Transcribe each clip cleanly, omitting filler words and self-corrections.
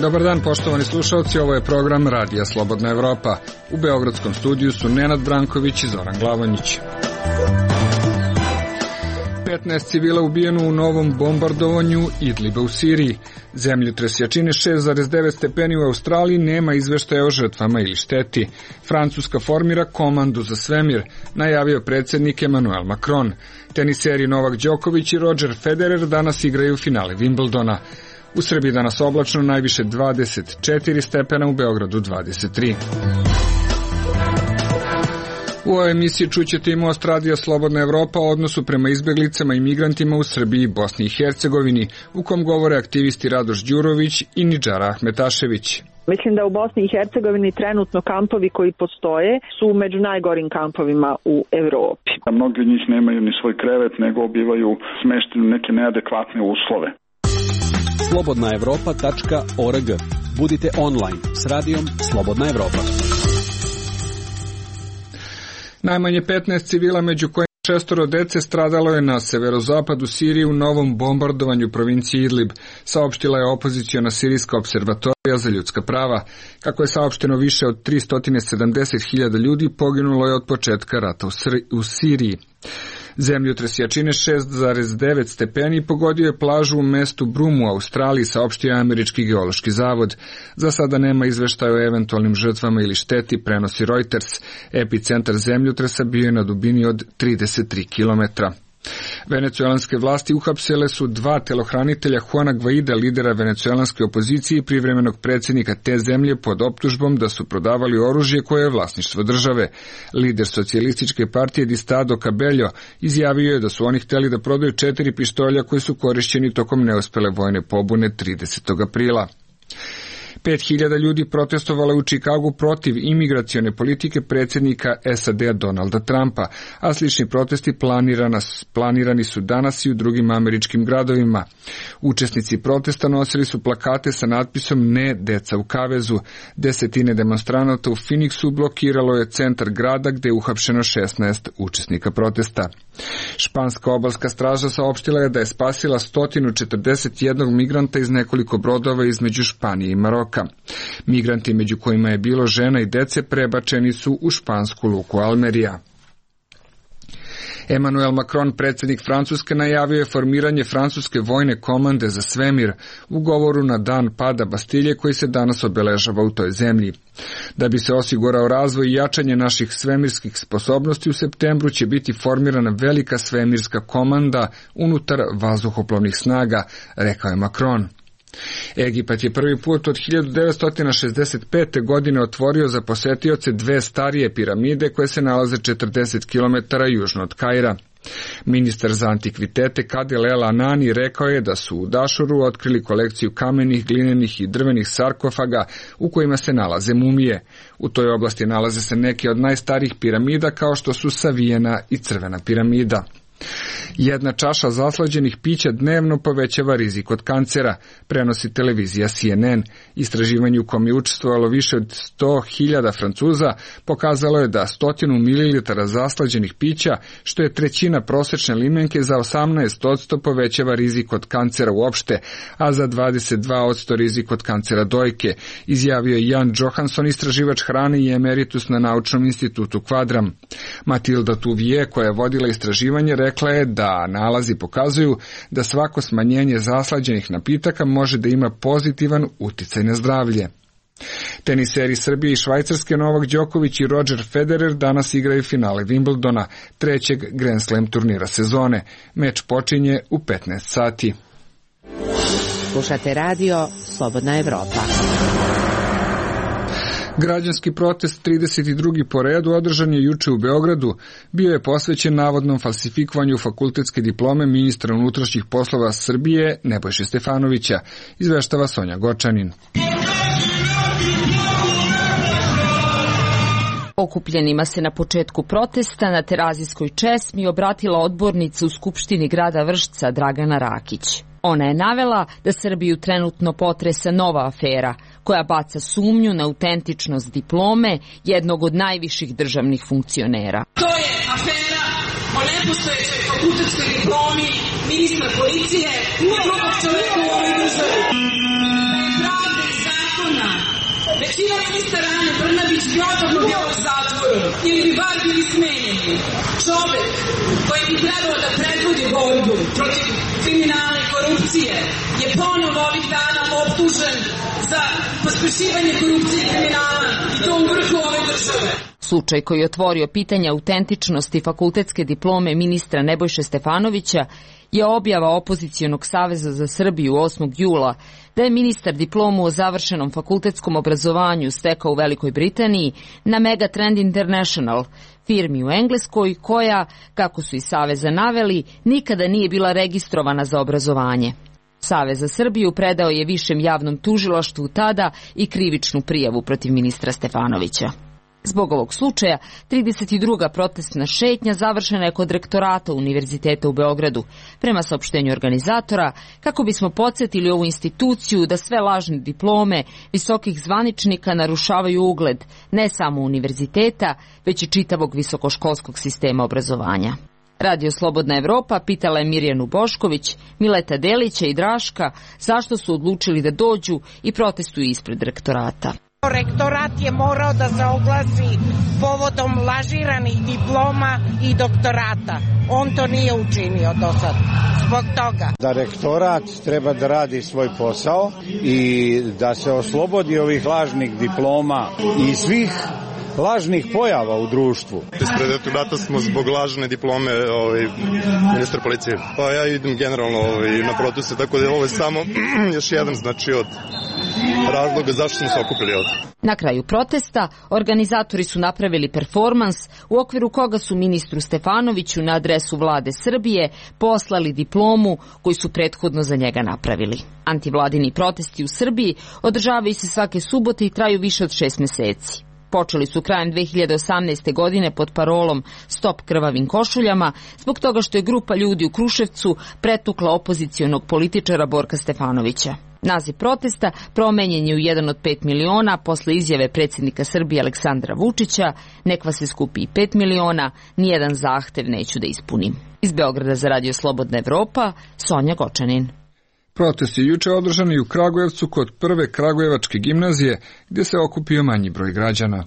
Dobar dan, poštovani slušalci, ovo je program Radija Slobodna Evropa. U beogradskom studiju su Nenad Branković i Zoran Glavanjić. 15 civila ubijeno u novom bombardovanju Idliba u Siriji. Zemljotres jačine 6,9 stepeni u Australiji, nema izveštaja o žrtvama ili šteti. Francuska formira komandu za svemir, najavio predsjednik Emmanuel Macron. Teniseri Novak Đoković i Roger Federer danas igraju finale Wimbledona. U Srbiji danas oblačno, najviše 24 stepena, u Beogradu 23. U ovoj emisiji čućete i Most Radija Slobodna Evropa o odnosu prema izbeglicama i migrantima u Srbiji i Bosni i Hercegovini, u kom govore aktivisti Radoš Đurović i Nidžara Ahmetašević. Mislim da u Bosni i Hercegovini trenutno kampovi koji postoje su među najgorim kampovima u Evropi. Mnogi od njih nemaju ni svoj krevet, nego bivaju smešteni u neke neadekvatne uslove. slobodnaevropa.org. Budite online s radijom Slobodna Evropa. Najmanje 15 civila, među kojima 6 dece, stradalo je na severozapadu Sirije u novom bombardovanju provincije Idlib, saopštila je opoziciona sirijska observatorija za ljudska prava. Kako je saopšteno, više od 370.000 ljudi poginulo je od početka rata u Siriji. Zemljotres jačine 6,9 stepeni pogodio je plažu u mestu Brum u Australiji, saopštio je Američki geološki zavod. Za sada nema izveštaja o eventualnim žrtvama ili šteti, prenosi Reuters. Epicentar zemljotresa bio je na dubini od 33 kilometra. Venecuelanske vlasti uhapsile su 2 telohranitelja Juana Guaida, lidera venecuelanske opozicije i privremenog predsjednika te zemlje, pod optužbom da su prodavali oružje koje je vlasništvo države. Lider socijalističke partije Distado Cabello izjavio je da su oni hteli da prodaju 4 pištolja koji su korišćeni tokom neuspele vojne pobune 30. aprila. 5.000 ljudi protestovalo u Čikagu protiv imigracione politike predsjednika SAD-a Donalda Trumpa, a slični protesti planirani su danas i u drugim američkim gradovima. Učesnici protesta nosili su plakate sa natpisom "Ne deca u kavezu". Desetine demonstranata u Phoenixu blokiralo je centar grada, gde je uhapšeno 16 učesnika protesta. Španska obalska straža saopštila je da je spasila 141 migranta iz nekoliko brodova između Španije i Maroka. Migranti, među kojima je bilo žena i dece, prebačeni su u špansku luku Almerija. Emmanuel Macron, predsjednik Francuske, najavio je formiranje francuske vojne komande za svemir u govoru na dan pada Bastilje, koji se danas obeležava u toj zemlji. Da bi se osigurao razvoj i jačanje naših svemirskih sposobnosti, u septembru će biti formirana velika svemirska komanda unutar vazduhoplovnih snaga, rekao je Macron. Egipat je prvi put od 1965. godine otvorio za posetioce 2 starije piramide koje se nalaze 40 km južno od Kaira. Ministar za antikvitete Kadel El Anani rekao je da su u Dašuru otkrili kolekciju kamenih, glinenih i drvenih sarkofaga u kojima se nalaze mumije. U toj oblasti nalaze se neke od najstarijih piramida, kao što su Savijena i Crvena piramida. 1 čaša zaslađenih pića dnevno povećava rizik od kancera, prenosi televizija CNN. Istraživanje u kom je učestvovalo više od 100.000 Francuza pokazalo je da 100 ml zaslađenih pića, što je 1/3 prosečne limenke, za 18% povećava rizik od kancera uopšte, a za 22% rizik od kancera dojke, izjavio je Jan Johansson, istraživač hrane i emeritus na Naučnom institutu Kvadram. Matilda Tuvije, koja je vodila istraživanje, rekla je da nalazi pokazuju da svako smanjenje zaslađenih napitaka može da ima pozitivan uticaj na zdravlje. Teniseri Srbije i Švajcarske Novak Đoković i Roger Federer danas igraju finale Wimbledona, 3. Grand Slam turnira sezone. Meč počinje u 15 sati. Slušate radio Slobodna Evropa. Građanski protest 32. po redu održan je juče u Beogradu. Bio je posvećen navodnom falsifikovanju fakultetske diplome ministra unutrašnjih poslova Srbije Nebojše Stefanovića, izveštava Sonja Gočanin. Okupljenima se na početku protesta na Terazijskoj česmi obratila odbornica u Skupštini grada Vršca Dragana Rakić. Ona je navela da Srbiju trenutno potresa nova afera koja baca sumnju na autentičnost diplome jednog od najviših državnih funkcionera. To je afera o nepostojećoj fakultetskoj diplomi ministra policije i drugog čoveka u ovoj državi. Pravde za Većina ministara Ane Brnabić bi odavno bila u zatvoru ili bi bar bili smenjeni. Čovek koji bi trebao da predvodi borbu protiv kriminala i korupcije je ponovo ovih dana optužen za pospešivanje korupcije i kriminala i to u vrhu ove države. Slučaj koji je otvorio pitanje autentičnosti fakultetske diplome ministra Nebojše Stefanovića je objava Opozicionog saveza za Srbiju 8. jula da je ministar diplomu o završenom fakultetskom obrazovanju stekao u Velikoj Britaniji na Megatrend International, firmi u Engleskoj koja, kako su iz Saveza naveli, nikada nije bila registrovana za obrazovanje. Savez za Srbiju predao je Višem javnom tužilaštvu tada i krivičnu prijavu protiv ministra Stefanovića. Zbog ovog slučaja, 32. protestna šetnja završena je kod rektorata Univerziteta u Beogradu, prema saopštenju organizatora, kako bismo podsjetili ovu instituciju da sve lažne diplome visokih zvaničnika narušavaju ugled ne samo univerziteta, već i čitavog visokoškolskog sistema obrazovanja. Radio Slobodna Evropa pitala je Mirjanu Bošković, Mileta Delića i Draška zašto su odlučili da dođu i protestuju ispred rektorata. Rektorat je morao da se oglasi povodom lažiranih diploma i doktorata. On to nije učinio do sad. Zbog toga. Da rektorat treba da radi svoj posao i da se oslobodi ovih lažnih diploma i svih lažnih pojava u društvu. Ispred rektorata smo zbog lažne diplome ministra policije. Pa ja idem generalno na proteste, tako da ovo je samo još jedan od razloga zašto smo se okupili ovdje. Na kraju protesta organizatori su napravili performans u okviru koga su ministru Stefanoviću na adresu vlade Srbije poslali diplomu koju su prethodno za njega napravili. Antivladini protesti u Srbiji održavaju se svake subote i traju više od 6 meseci. Počeli su krajem 2018. godine pod parolom Stop krvavim košuljama, zbog toga što je grupa ljudi u Kruševcu pretukla opozicionog političara Borka Stefanovića. Naziv protesta promenjen je u 1 od 5 miliona posle izjave predsjednika Srbije Aleksandra Vučića: nek vas se skupi i 5 miliona, nijedan zahtev neću da ispunim. Iz Beograda za Radio Slobodna Evropa, Sonja Gočanin. Protest je juče održan i u Kragujevcu kod prve Kragujevačke gimnazije, gdje se okupio manji broj građana.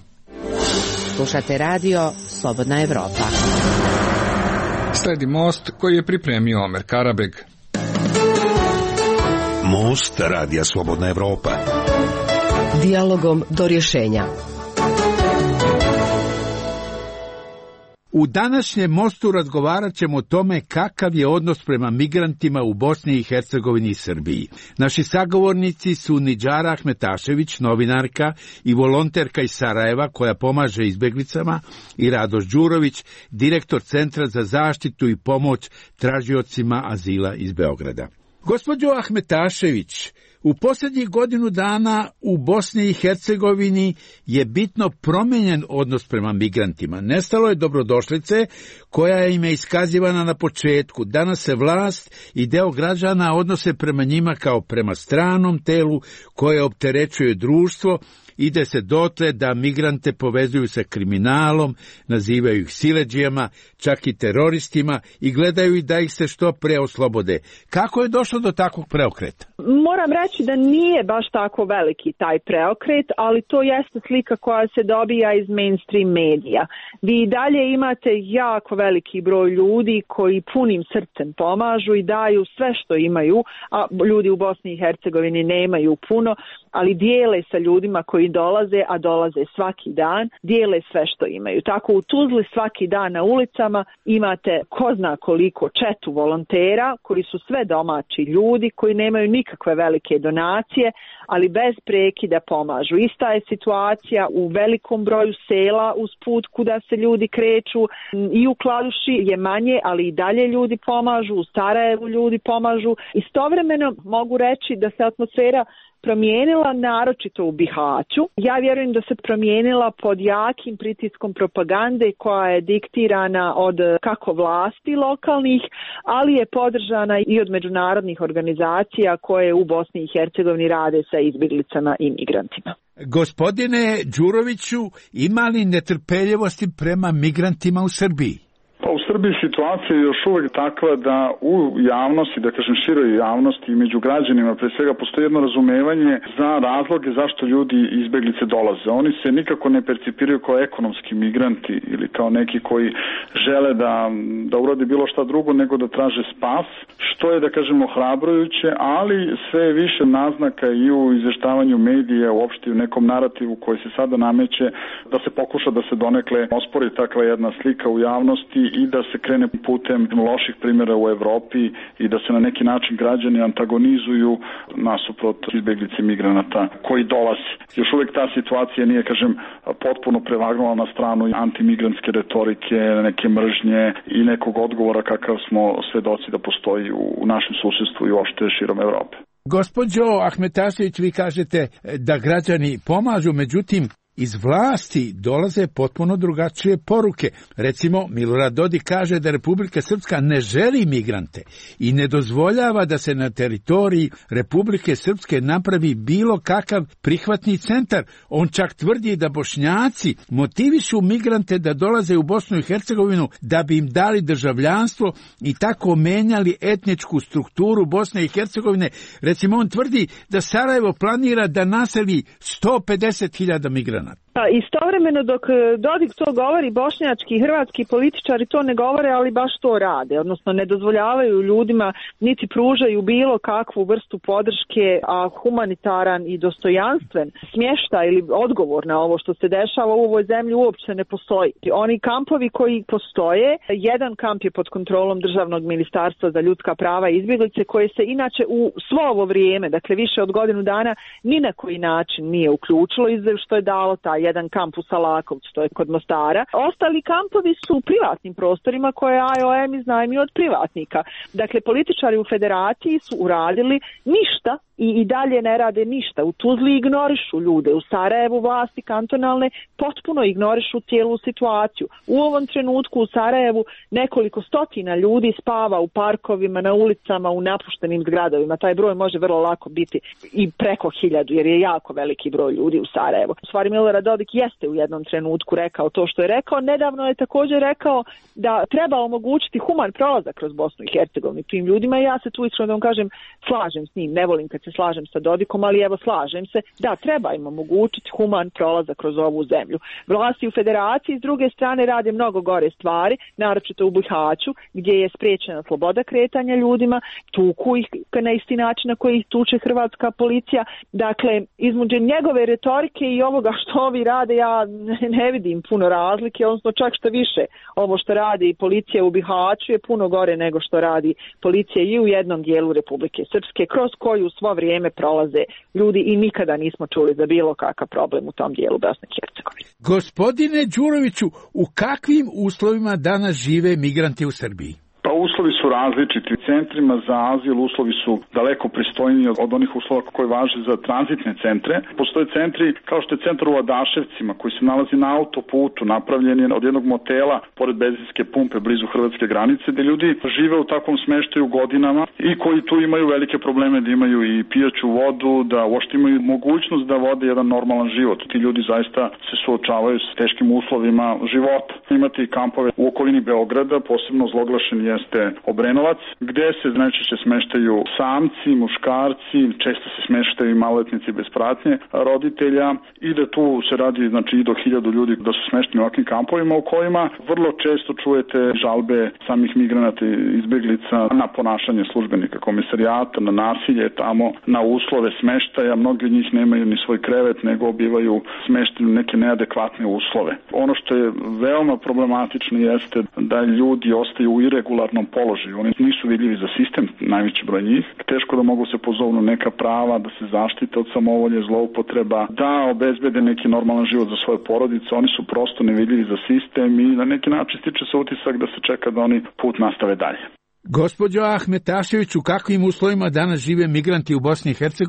Slušate Radio Slobodna Evropa. Sledi Most koji je pripremio Omer Karabeg. Most Radija Slobodna Evropa. Dijalogom do rješenja. U današnjem Mostu razgovarat ćemo o tome kakav je odnos prema migrantima u Bosni i Hercegovini i Srbiji. Naši sagovornici su Nidžara Ahmetašević, novinarka i volonterka iz Sarajeva koja pomaže izbjeglicama, i Radoš Đurović, direktor Centra za zaštitu i pomoć tražiocima azila iz Beograda. Gospođo Ahmetašević, u posljednjih godinu dana u Bosni i Hercegovini je bitno promijenjen odnos prema migrantima. Nestalo je dobrodošlice koja im je iskazivana na početku. Danas se vlast i deo građana odnose prema njima kao prema stranom telu koje opterećuje društvo. Ide se dotle da migrante povezuju sa kriminalom, nazivaju ih siledžijama, čak i teroristima, i gledaju da ih se što pre oslobode. Kako je došlo do takvog preokreta? Moram reći da nije baš tako veliki taj preokret, ali to jeste slika koja se dobija iz mainstream medija. Vi i dalje imate jako veliki broj ljudi koji punim srcem pomažu i daju sve što imaju, a ljudi u Bosni i Hercegovini nemaju puno, ali dijele sa ljudima koji dolaze, a dolaze svaki dan, dijele sve što imaju. Tako u Tuzli svaki dan na ulicama imate ko zna koliko četu volontera koji su sve domaći ljudi koji nemaju nikakve velike donacije, ali bez prekida pomažu. Ista je situacija u velikom broju sela uz put kuda se ljudi kreću. I u Kladuši je manje, ali i dalje ljudi pomažu, u Sarajevu ljudi pomažu. Istovremeno mogu reći da se atmosfera promijenila, naročito u Bihaću. Ja vjerujem da se promijenila pod jakim pritiskom propagande koja je diktirana od kako vlasti lokalnih, ali je podržana i od međunarodnih organizacija koje u Bosni i Hercegovini rade sa izbjeglicama i migrantima. Gospodine Đuroviću, ima li netrpeljivosti prema migrantima u Srbiji? Pa u Srbiji situacija je još uvek takva da u javnosti, da kažem široj javnosti i među građanima pre svega postoji jedno razumevanje za razloge zašto ljudi izbeglice dolaze. Oni se nikako ne percipiraju kao ekonomski migranti ili kao neki koji žele da urade bilo šta drugo nego da traže spas, što je, da kažemo, ohrabrujuće, ali sve više naznaka i u izveštavanju medija, uopšte u nekom narativu koji se sada nameće, da se pokuša da se donekle ospori takva jedna slika u javnosti i da se krene putem loših primjera u Evropi i da se na neki način građani antagonizuju nasuprot izbeglice migranata koji dolaze. Još uvek ta situacija nije, kažem, potpuno prevagnula na stranu antimigrantske retorike, neke mržnje i nekog odgovora kakav smo svedoci da postoji u našem susedstvu i uopšte širom Evrope. Gospođo Ahmetašević, vi kažete da građani pomažu, međutim, iz vlasti dolaze potpuno drugačije poruke. Recimo, Milorad Dodik kaže da Republika Srpska ne želi migrante i ne dozvoljava da se na teritoriji Republike Srpske napravi bilo kakav prihvatni centar. On čak tvrdi da Bošnjaci motivišu migrante da dolaze u Bosnu i Hercegovinu da bi im dali državljanstvo i tako menjali etničku strukturu Bosne i Hercegovine. Recimo, on tvrdi da Sarajevo planira da naseli 150.000 migranata. Istovremeno dok Dodik to govori, bošnjački i hrvatski političari to ne govore, ali baš to rade, odnosno ne dozvoljavaju ljudima niti pružaju bilo kakvu vrstu podrške, a humanitaran i dostojanstven smještaj ili odgovor na ovo što se dešava u ovoj zemlji uopće ne postoji. Oni kampovi koji postoje, jedan kamp je pod kontrolom Državnog ministarstva za ljudska prava i izbjeglice, koje se inače u svo ovo vrijeme, dakle više od godinu dana, ni na koji način nije uključilo, izve što je dalo taj jedan kamp u Salakovcu, to je kod Mostara. Ostali kampovi su u privatnim prostorima koje IOM iznajmio od privatnika. Dakle, političari u federaciji su uradili ništa i dalje ne rade ništa. U Tuzli ignorišu ljude, u Sarajevu vlasti kantonalne potpuno ignorišu cijelu situaciju. U ovom trenutku u Sarajevu nekoliko stotina ljudi spava u parkovima, na ulicama, u napuštenim zgradovima. Taj broj može vrlo lako biti i preko 1000, jer je jako veliki broj ljudi u Sarajevu. U stvari Milorad Dodik jeste u jednom trenutku rekao to što je rekao. Nedavno je također rekao da treba omogućiti human prolazak kroz Bosnu i Hercegovinu tim ljudima i ja se tu iskreno da vam kažem slažem s njim, ne volim kad se slažem sa Dodikom, ali evo slažem se da treba im omogućiti human prolazak kroz ovu zemlju. Vlasti u federaciji s druge strane rade mnogo gore stvari, naročito u Bihaću gdje je spriječena sloboda kretanja ljudima, tuku ih na isti način na koji ih tuče hrvatska policija. Dakle, između njegove retorike i ovoga što ovi rade ja ne vidim puno razlike, odnosno čak što više ovo što radi policija u Bihaću je puno gore nego što radi policija i u jednom dijelu Republike Srpske, kroz koju svo vrijeme prolaze ljudi i nikada nismo čuli za bilo kakav problem u tom dijelu Bosne i Hercegovine. Gospodine Đuroviću, u kakvim uslovima danas žive migranti u Srbiji? Pa uslovi su različiti. U centrima za azil uslovi su daleko pristojniji od onih uslova koji važe za tranzitne centre. Postoje centri kao što je centar u Adaševcima koji se nalazi na autoputu, napravljen je od jednog motela pored benzinske pumpe blizu hrvatske granice, gde ljudi žive u takvom smeštaju godinama i koji tu imaju velike probleme da imaju i pijaću vodu, da uopšte imaju mogućnost da vode jedan normalan život. Ti ljudi zaista se suočavaju s teškim uslovima života. Imate i kampove u okolini Beograda, posebno zloglašen jeste Obrenovac, gde se najčešće smeštaju samci, muškarci, često se smeštaju i maloletnici bez pratnje roditelja i da tu se radi i do 1000 ljudi da su smešteni u ovakvim kampovima u kojima vrlo često čujete žalbe samih migranata i izbjeglica na ponašanje službenika komisarijata, na nasilje tamo, na uslove smeštaja. Mnogi od njih nemaju ni svoj krevet, nego bivaju smešteni u neke neadekvatne uslove. Ono što je veoma problematično jeste da ljudi ostaju u irregularnom položaju. Oni nisu vidljivi za sistem, najveći broj njih. Teško da mogu se pozovnu neka prava, da se zaštite od samovolje, zloupotreba, da obezbede neki normalan život za svoje porodice. Oni su prosto nevidljivi za sistem i na neki način stiče se utisak da se čeka da oni put nastave dalje. Gospođo Ahmetašević, u kakvim uslovima danas žive migranti u Bosni i Hercegovini?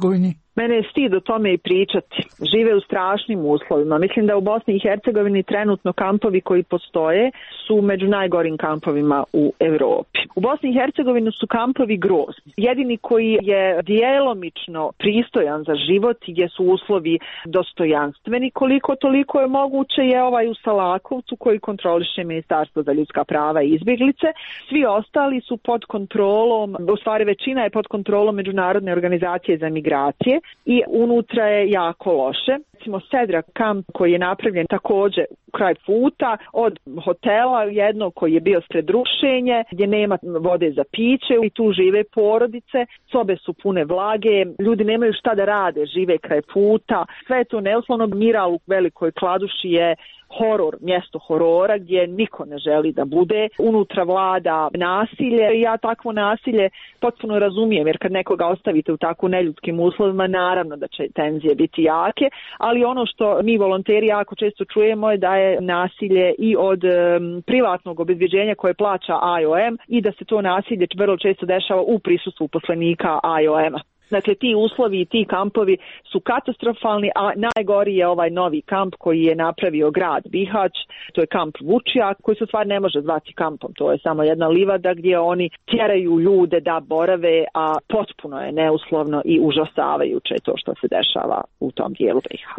Mene je stid o tome i pričati. Žive u strašnim uslovima. Mislim da u Bosni i Hercegovini trenutno kampovi koji postoje su među najgorim kampovima u Europi. U Bosni i Hercegovini su kampovi grozni. Jedini koji je djelomično pristojan za život gdje su uslovi dostojanstveni, koliko toliko je moguće, je ovaj u Salakovcu koji kontroliše Ministarstvo za ljudska prava i izbjeglice. Svi ostali su pod kontrolom, u stvari većina je pod kontrolom Međunarodne organizacije za migracije i unutra je jako loše. Recimo Sedra kamp koji je napravljen također kraj puta od hotela jednog koji je bio sred rušenje, gdje nema vode za piće i tu žive porodice, sobe su pune vlage, ljudi nemaju šta da rade, žive kraj puta, sve je to neuslovno. Miral u Velikoj Kladuši je horor, mjesto horora gdje niko ne želi da bude. Unutra vlada nasilje i ja takvo nasilje potpuno razumijem, jer kad nekoga ostavite u tako neljudskim uslovima, naravno da će tenzije biti jake, ali ono što mi volonteri jako često čujemo je da je nasilje i od privatnog obezbjeđenja koje plaća IOM i da se to nasilje vrlo često dešava u prisustvu uposlenika IOM-a. Dakle, ti uslovi i ti kampovi su katastrofalni, a najgori je ovaj novi kamp koji je napravio grad Bihać, to je kamp Vučija, koji se u stvari ne može zvati kampom, to je samo jedna livada gdje oni tjeraju ljude da borave, a potpuno je neuslovno i užasavajuće to što se dešava u tom dijelu Biha.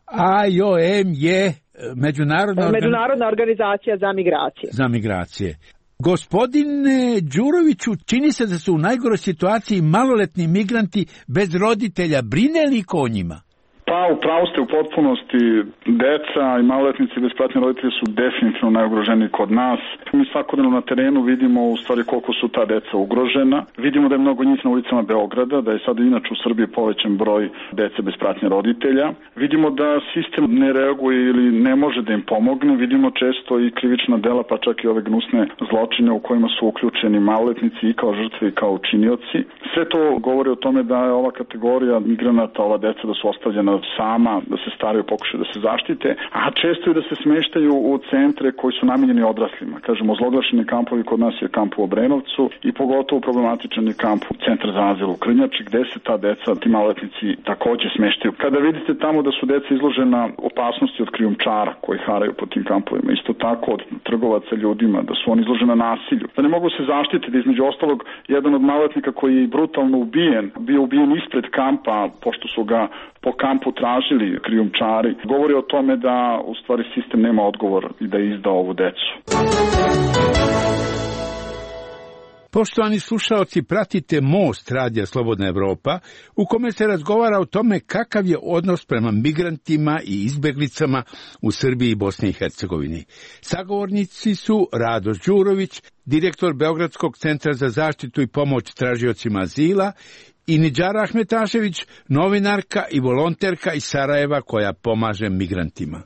IOM je Međunarodna organizacija za migracije. Gospodine Đuroviću, čini se da su u najgoroj situaciji maloletni migranti bez roditelja. Brine li ko o njima? Pa, upravo ste u potpunosti. Deca i maloletnici bez pratnje roditelja su definitivno najugroženiji kod nas. Mi svakodnevno na terenu vidimo u stvari koliko su ta deca ugrožena. Vidimo da je mnogo njih na ulicama Beograda, da je sada inače u Srbiji povećan broj dece bez pratnje roditelja. Vidimo da sistem ne reaguje ili ne može da im pomogne. Vidimo često i krivična dela, pa čak i ove gnusne zločine u kojima su uključeni maloletnici i kao žrtve i kao učinioci. Sve to govori o tome da je ova kategorija migranata, ova deca da su ostavljena sama, da se staraju, pokušaju da se zaštite, a često i da se smeštaju u centre koji su namijenjeni odraslima. Kažemo, ozloglašeni kampovi kod nas je kamp u Obrenovcu i pogotovo problematičan je kamp u Centar za azil u Krnjači, gde se ta deca, ti maloletnici također smeštaju. Kada vidite tamo da su deca izložena opasnosti od krijumčara koji haraju po tim kampovima, isto tako od trgovaca ljudima, da su oni izložena nasilju, da ne mogu se zaštititi, da između ostalog jedan od maloletnika koji je brutalno ubijen, bio ubijen ispred kampa, pošto su ga po kampu tražili krijumčari, govori o tome da u stvari sistem nema odgovor i da je izdao ovu decu. Poštovani slušaoci, pratite Most radija Slobodna Evropa, u kome se razgovara o tome kakav je odnos prema migrantima i izbjeglicama u Srbiji i Bosni i Hercegovini. Sagovornici su Rado Đurović, direktor Beogradskog centra za zaštitu i pomoć tražiocima azila, i Nidžara Ahmetašević, novinarka i volonterka iz Sarajeva koja pomaže migrantima.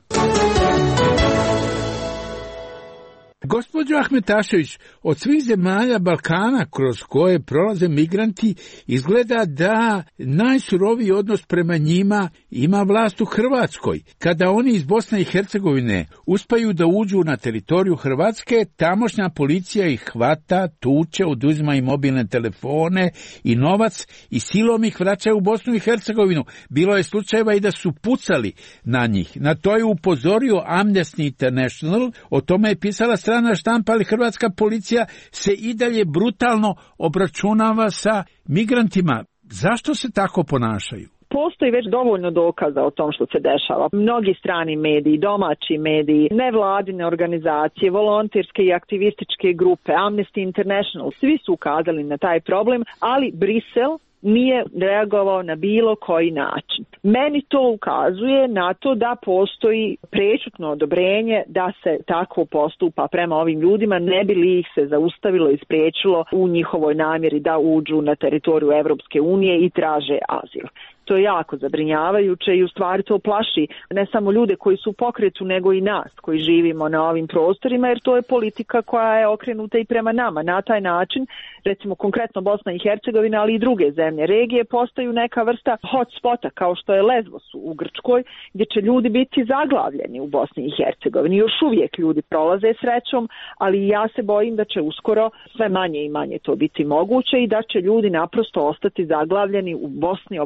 Gospođo Ahmetašević, od svih zemalja Balkana kroz koje prolaze migranti, izgleda da najsuroviji odnos prema njima ima vlast u Hrvatskoj. Kada oni iz Bosne i Hercegovine uspaju da uđu na teritoriju Hrvatske, tamošnja policija ih hvata, tuče, oduzima im mobilne telefone i novac i silom ih vraćaju u Bosnu i Hercegovinu. Bilo je slučajeva i da su pucali na njih. Na to je upozorio Amnesty International, o tome je pisala strana štampa, ali hrvatska policija se i dalje brutalno obračunava sa migrantima. Zašto se tako ponašaju? Postoji već dovoljno dokaza o tom što se dešava. Mnogi strani mediji, domaći mediji, nevladine organizacije, volonterske i aktivističke grupe, Amnesty International, svi su ukazali na taj problem, ali Brisel nije reagovao na bilo koji način. Meni to ukazuje na to da postoji prečutno odobrenje da se tako postupa prema ovim ljudima, ne bi li ih se zaustavilo i spriječilo u njihovoj namjeri da uđu na teritoriju Evropske unije i traže azil. To je jako zabrinjavajuće i u stvari to plaši ne samo ljude koji su u pokretu, nego i nas koji živimo na ovim prostorima, jer to je politika koja je okrenuta i prema nama. Na taj način, recimo konkretno Bosna i Hercegovina, ali i druge zemlje regije, postaju neka vrsta hotspota kao što je Lesbos u Grčkoj, gdje će ljudi biti zaglavljeni u Bosni i Hercegovini. Još uvijek ljudi prolaze srećom, ali ja se bojim da će uskoro sve manje i manje to biti moguće i da će ljudi naprosto ostati zaglavljeni u Bosni ovakvoj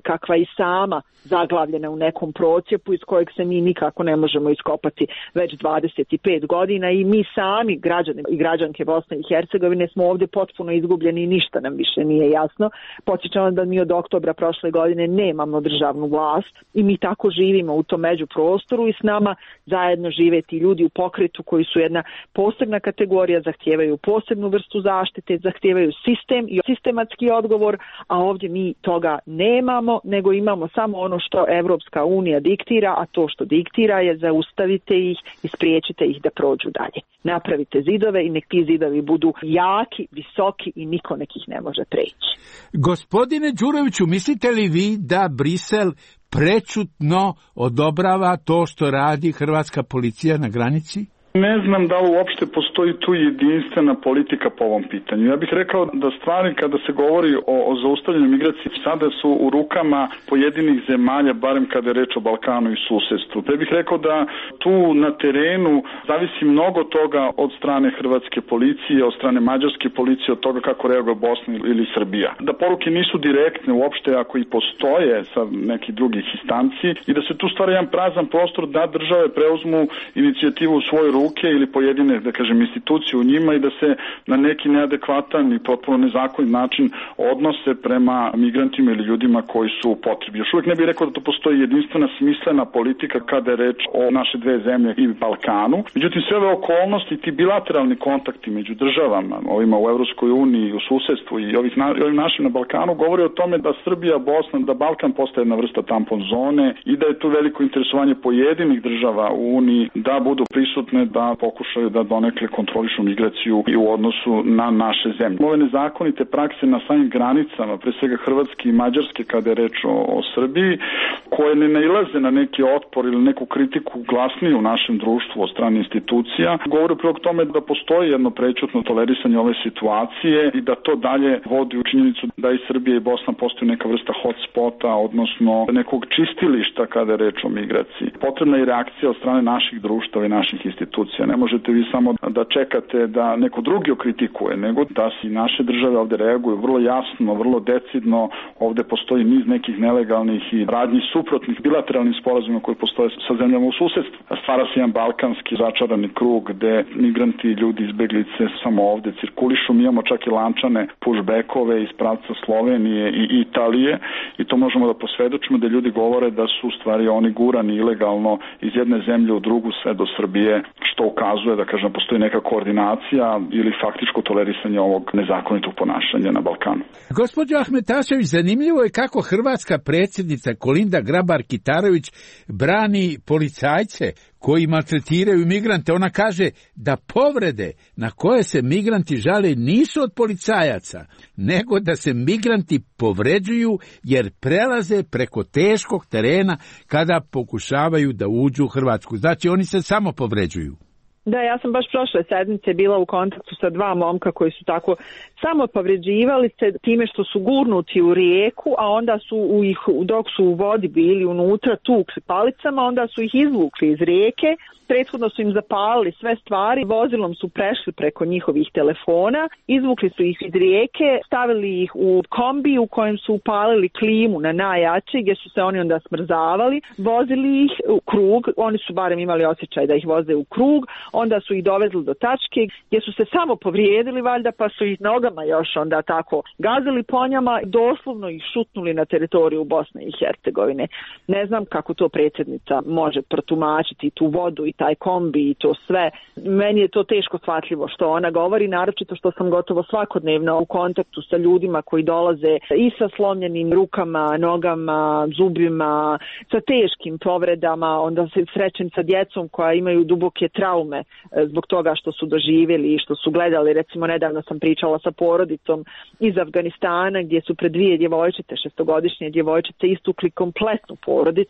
kakva i sama zaglavljena u nekom procjepu iz kojeg se mi nikako ne možemo iskopati već 25 godina i mi sami, građani i građanke Bosne i Hercegovine, smo ovdje potpuno izgubljeni i ništa nam više nije jasno. Podsjećam da mi od oktobra prošle godine nemamo državnu vlast i mi tako živimo u tom međuprostoru i s nama zajedno žive ti ljudi u pokretu koji su jedna posebna kategorija, zahtijevaju posebnu vrstu zaštite, zahtijevaju sistem i sistematski odgovor, a ovdje mi toga nemamo, nego imamo samo ono što Evropska unija diktira, a to što diktira je zaustavite ih i spriječite ih da prođu dalje. Napravite zidove i nek ti zidovi budu jaki, visoki i niko nekih ne može preći. Gospodine Đuroviću, mislite li vi da Brisel prečutno odobrava to što radi hrvatska policija na granici? Ne znam da li uopšte postoji tu jedinstvena politika po ovom pitanju. Ja bih rekao da stvari kada se govori o zaustavljanju migracije sada su u rukama pojedinih zemalja, barem kada je reč o Balkanu i susedstvu. Ja bih rekao da tu na terenu zavisi mnogo toga od strane hrvatske policije, od strane mađarske policije, od toga kako reaguje Bosna ili Srbija. Da poruke nisu direktne uopšte ako i postoje sa nekih drugih instanci i da se tu stvara jedan prazan prostor da države preuzmu inicijativu u svoju ruku ili pojedine, da kažem, institucije u njima i da se na neki neadekvatan i potpuno nezakonit način odnose prema migrantima ili ljudima koji su u potrebi. Još uvijek ne bih rekao da to postoji jedinstvena smislena politika kada je reč o naše dve zemlje i Balkanu. Međutim, sve ove okolnosti, ti bilateralni kontakti među državama, ovima u Evropskoj uniji, u susedstvu i ovim našim na Balkanu, govori o tome da Srbija, Bosna, da Balkan postaje jedna vrsta tampon zone i da je tu veliko interesovanje pojedinih država u Uniji da budu prisutne, da pokušaju da donekle kontrolišu migraciju i u odnosu na naše zemlje. Ove nezakonite prakse na samim granicama, pre svega Hrvatske i Mađarske kada je reč o Srbiji, koje ne nailaze na neki otpor ili neku kritiku glasniju u našem društvu od strane institucija, govori prilog tome da postoji jedno prečutno tolerisanje ove situacije i da to dalje vodi u činjenicu da i Srbija i Bosna postaju neka vrsta hotspota, odnosno nekog čistilišta kada je reč o migraciji. Potrebna je reakcija od strane naših društava i naših institucija. Ne možete vi samo da čekate da neko drugi okritikuje, nego da si naše države ovde reaguju vrlo jasno, vrlo decidno. Ovde postoji niz nekih nelegalnih i radnji suprotnih bilateralnim sporazumima koji postoje sa zemljama u susedstvu. Stvara se jedan balkanski začarani krug gde migranti i ljudi izbeglice samo ovde cirkulišu. Mi imamo čak i lančane pushbackove iz pravca Slovenije i Italije i to možemo da posvedočimo da ljudi govore da su u stvari oni gurani ilegalno iz jedne zemlje u drugu sve do Srbije, što ukazuje da, kažem, postoji neka koordinacija ili faktičko tolerisanje ovog nezakonitog ponašanja na Balkanu. Gospođo Ahmetašević, zanimljivo je kako hrvatska predsjednica Kolinda Grabar-Kitarović brani policajce koji maltretiraju migrante. Ona kaže da povrede na koje se migranti žale nisu od policajaca, nego da se migranti povređuju jer prelaze preko teškog terena kada pokušavaju da uđu u Hrvatsku. Znači, oni se samo povređuju. Da, ja sam baš prošle sedmice bila u kontaktu sa dva momka koji su tako samo povređivali se time što su gurnuti u rijeku, a onda su dok su u vodi bili unutra tukli palicama, onda su ih izvukli iz rijeke. Prethodno su im zapalili sve stvari, vozilom su prešli preko njihovih telefona, izvukli su ih iz rijeke, stavili ih u kombi u kojem su upalili klimu na najjače, gdje su se oni onda smrzavali, vozili ih u krug, oni su barem imali osjećaj da ih voze u krug, onda su ih dovezli do tačke gdje su se samo povrijedili valjda, pa su ih nogama još onda tako gazili po njama, doslovno ih šutnuli na teritoriju Bosne i Hercegovine. Ne znam kako to predsjednica može protumačiti tu vodu i taj kombi i to sve. Meni je to teško shvatljivo što ona govori, naročito što sam gotovo svakodnevno u kontaktu sa ljudima koji dolaze i sa slomljenim rukama, nogama, zubima, sa teškim povredama, onda se srećem sa djecom koja imaju duboke traume zbog toga što su doživjeli i što su gledali. Recimo, nedavno sam pričala sa porodicom iz Afganistana gdje su pred 2 djevojčice, 6-godišnje djevojčice, istukli kompletnu porodicu.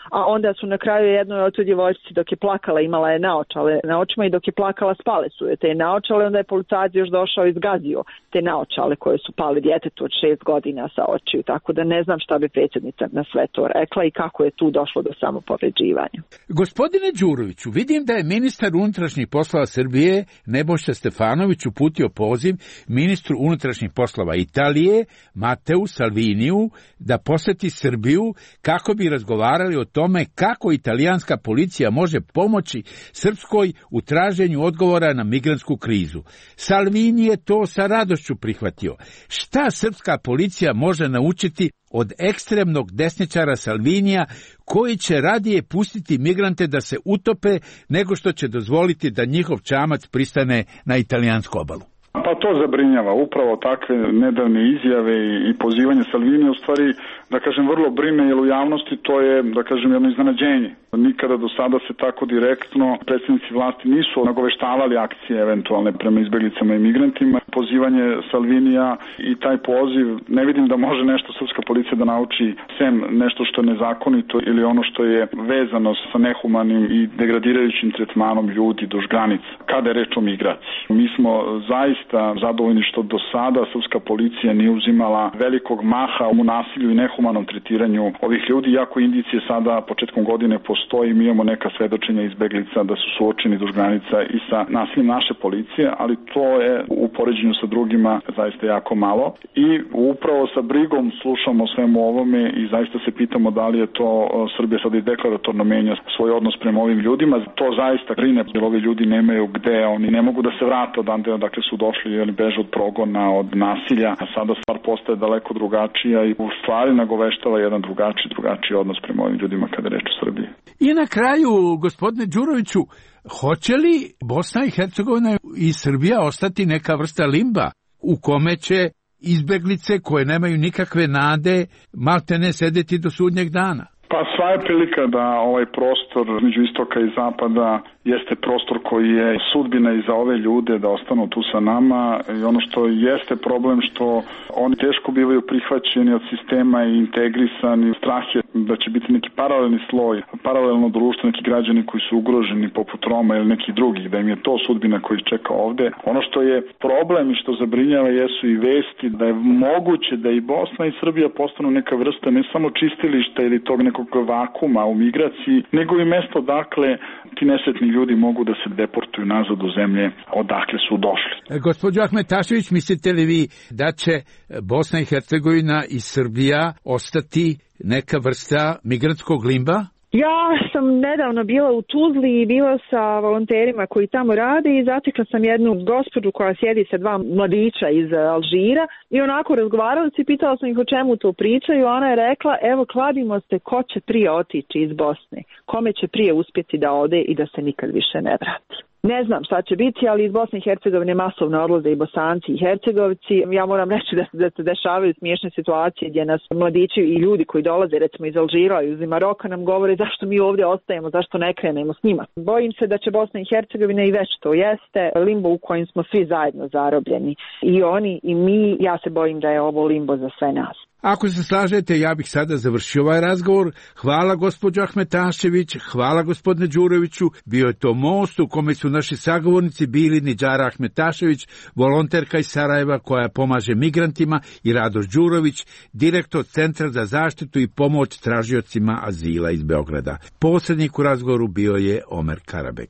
a onda su na kraju jednoj od tu djevojčici dok je plakala imala je naočale na očima i dok je plakala spale su je te naočale, onda je policajac još došao i izgazio te naočale koje su pali djetetu od 6 godina sa očiju, tako da ne znam šta bi predsjednica na sve to rekla i kako je tu došlo do samopovređivanja. Gospodine Đuroviću, vidim da je ministar unutrašnjih poslova Srbije Nebojša Stefanović uputio poziv ministru unutrašnjih poslova Italije Mateu Salviniju da poseti Srbiju kako bi razgovarali o tome kako italijanska policija može pomoći Srpskoj u traženju odgovora na migrantsku krizu. Salvini je to sa radošću prihvatio. Šta srpska policija može naučiti od ekstremnog desničara Salvinija, koji će radije pustiti migrante da se utope nego što će dozvoliti da njihov čamac pristane na italijansku obalu? Pa to zabrinjava, upravo takve nedavne izjave i pozivanje Salvinija u stvari, da kažem, vrlo brine, jer u javnosti to je, da kažem, jedno iznenađenje. Nikada do sada se tako direktno predsjednici vlasti nisu nagoveštavali akcije eventualne prema izbjeglicama i migrantima. Pozivanje Salvinija i taj poziv, ne vidim da može nešto srpska policija da nauči, sem nešto što je nezakonito ili ono što je vezano sa nehumanim i degradirajućim tretmanom ljudi duž granica, kada je reč o migraciji. Mi smo zaista zadovoljni što do sada srpska policija nije uzimala velikog maha u nasilju i nehumanom tretiranju ovih ljudi, iako indicije sada početkom godine postoji, mi imamo neka svedočenja izbeglica da su suočeni duž granica i sa nasiljem naše policije, ali to je u poređenju sa drugima zaista jako malo i upravo sa brigom slušamo svemu ovome i zaista se pitamo da li je to Srbija sada i deklaratorno menja svoj odnos prema ovim ljudima. To zaista brine, jer ovi ljudi nemaju gde, oni ne mogu da se vrate odande odakle su došli, jer beže od progona, od nasilja, a sada stvar postaje daleko drugačija i u stvari nagoveštava jedan drugačiji odnos prema ovim ljudima kada reč o Srbiji. I na kraju, gospodine Đuroviću, hoće li Bosna i Hercegovina i Srbija ostati neka vrsta limba u kome će izbeglice koje nemaju nikakve nade maltene sedeti do sudnjeg dana? Pa sva je prilika da ovaj prostor između istoka i zapada jeste prostor koji je sudbina i za ove ljude da ostanu tu sa nama i ono što jeste problem što oni teško bivaju prihvaćeni od sistema i integrisani. Strah je da će biti neki paralelni sloj, paralelno društvo, neki građani koji su ugroženi poput Roma ili nekih drugih, da im je to sudbina koji čeka ovde. Ono što je problem i što zabrinjava jesu i vesti da je moguće da i Bosna i Srbija postanu neka vrsta ne samo čistilišta ili tog nekog vakuma u migraciji, nego i mesto dakle ti nesretni ljudi mogu da se deportuju nazad u zemlje odakle su došli. Gospođo Ahmetašević, mislite li vi da će Bosna i Hercegovina i Srbija ostati neka vrsta migrantskog limba? Ja sam nedavno bila u Tuzli i bila sa volonterima koji tamo rade i zatekla sam jednu gospođu koja sjedi sa 2 mladića iz Alžira i onako razgovarali se i pitala sam ih o čemu to pričaju. Ona je rekla, evo kladimo se ko će prije otići iz Bosne, kome će prije uspjeti da ode i da se nikad više ne vrati. Ne znam šta će biti, ali iz Bosne i Hercegovine masovno odlaze i Bosanci i Hercegovci. Ja moram reći da se dešavaju smiješne situacije gdje nas mladići i ljudi koji dolaze recimo iz Alžira i iz Maroka nam govore zašto mi ovdje ostajemo, zašto ne krenemo s njima. Bojim se da će Bosna i Hercegovina i već to jeste limbo u kojem smo svi zajedno zarobljeni. I oni i mi, ja se bojim da je ovo limbo za sve nas. Ako se slažete, ja bih sada završio ovaj razgovor. Hvala gospođo Ahmetašević, hvala gospodine Đuroviću. Bio je to most u kome su naši sagovornici bili Nidžara Ahmetašević, volonterka iz Sarajeva koja pomaže migrantima, i Radoš Đurović, direktor Centra za zaštitu i pomoć tražiocima azila iz Beograda. Posrednik u razgovoru bio je Omer Karabek.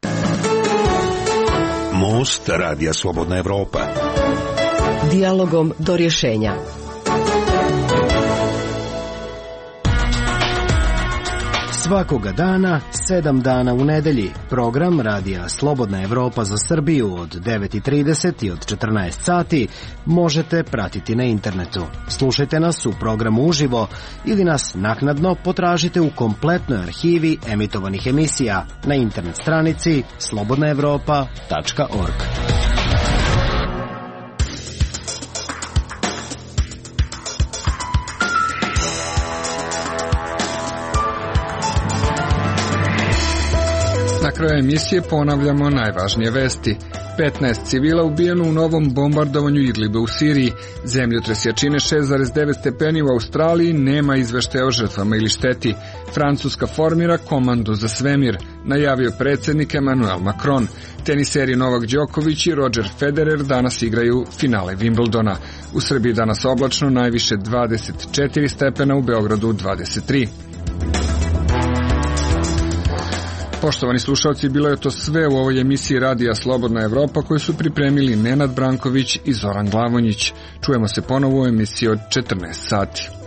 Most Radija Slobodna Evropa. Dijalogom do rješenja. Svakoga dana, 7 dana u nedelji, program Radija Slobodna Evropa za Srbiju od 9:30 i od 14 sati možete pratiti na internetu. Slušajte nas u programu uživo ili nas naknadno potražite u kompletnoj arhivi emitovanih emisija na internet stranici slobodnaevropa.org. Na kraju emisije ponavljamo najvažnije vesti. 15 civila ubijeno u novom bombardovanju Idliba u Siriji. Zemljotres jačine 6,9 stepeni u Australiji, nema izveštaja o žrtvama ili šteti. Francuska formira komandu za svemir, najavio predsjednik Emmanuel Macron. Teniseri Novak Đoković i Roger Federer danas igraju finale Wimbledona. U Srbiji danas oblačno, najviše 24 stepena, u Beogradu 23. Poštovani slušalci, bilo je to sve u ovoj emisiji Radija Slobodna Evropa koju su pripremili Nenad Branković i Zoran Glavonjić. Čujemo se ponovo u emisiji od 14 sati.